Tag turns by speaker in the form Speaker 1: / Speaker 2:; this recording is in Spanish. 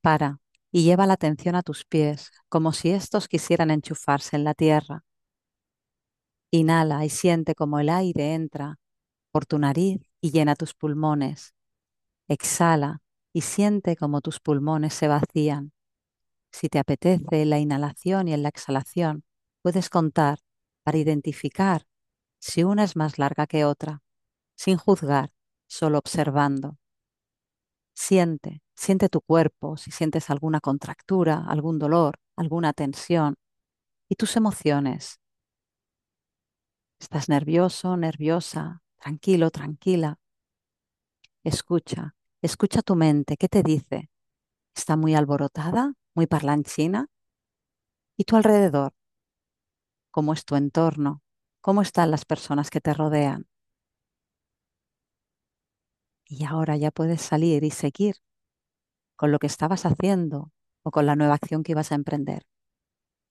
Speaker 1: Para y lleva la atención a tus pies, como si estos quisieran enchufarse en la tierra. Inhala y siente como el aire entra por tu nariz y llena tus pulmones. Exhala y siente como tus pulmones se vacían. Si te apetece, en la inhalación y en la exhalación puedes contar para identificar si una es más larga que otra, sin juzgar, solo observando. Siente tu cuerpo, si sientes alguna contractura, algún dolor, alguna tensión y tus emociones. ¿Estás nervioso, nerviosa, tranquilo, tranquila? Escucha, escucha tu mente, ¿qué te dice? ¿Está muy alborotada, muy parlanchina? ¿Y tu alrededor? ¿Cómo es tu entorno? ¿Cómo están las personas que te rodean? Y ahora ya puedes salir y seguir con lo que estabas haciendo o con la nueva acción que ibas a emprender.